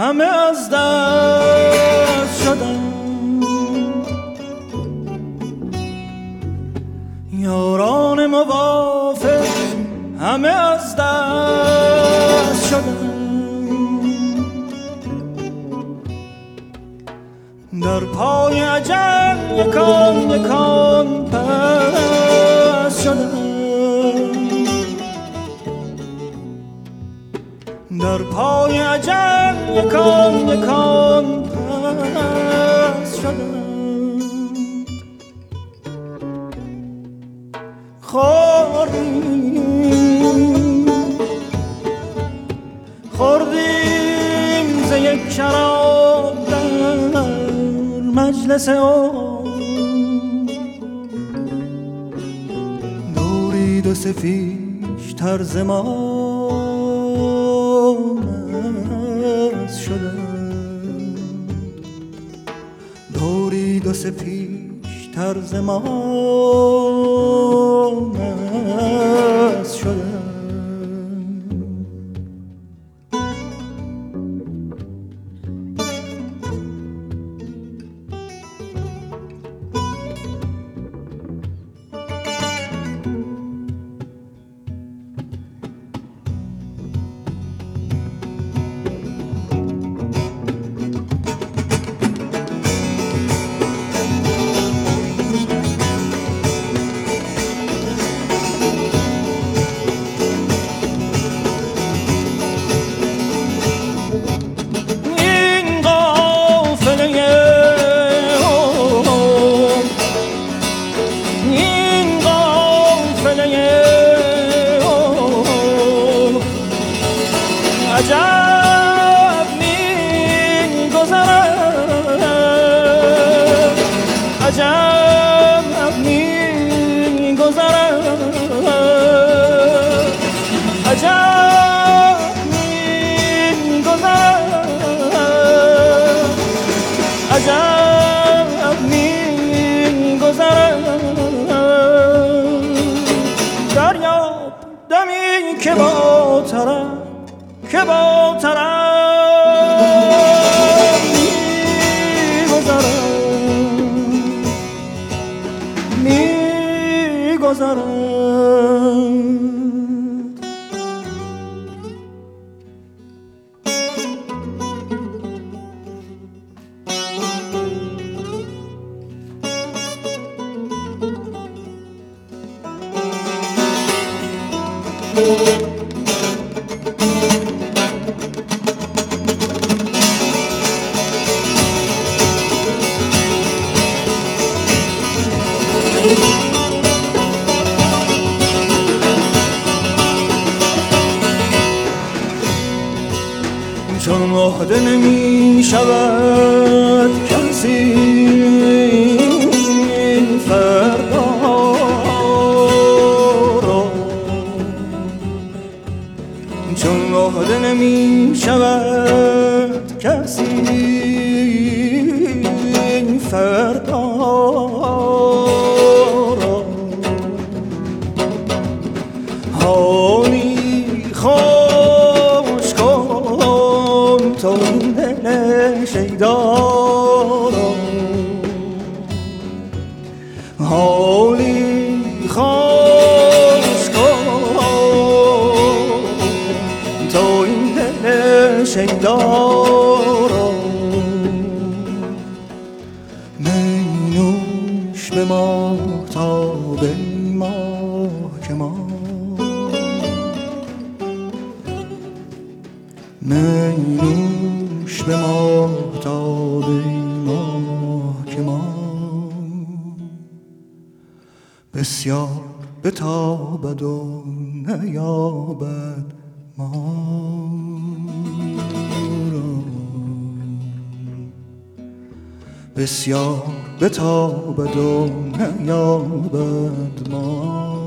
همه از دست شدن، یاران موافق همه از دست شدن، در پای اجل یکان یکان پس شدن، در پای اجل یکان یکان پس شدن. خوردیم ز یک شراب در مجلس دورید و سفیش طرز ما شدن، دورید و سفیش طرز ما شدن. عجب می گذرد، عجب می گذرد، عجب می گذرد، عجب می گذرد. دریاب دمی که با طرف که با طرف می گذرد. چون وحده نمی شود کسی این فردا را، چون وحده نمی شود کسی این فردا را، حالی خوش کن تو این دل شیدا را، حالی خوش کن تو این دل شیدا را. می نوش به ماهتاب ماه که ما، می نوش به ماهتاب ماه که ما، بسیار بتابد و نیابد ما را، بسیار بتابد و نیابد ما.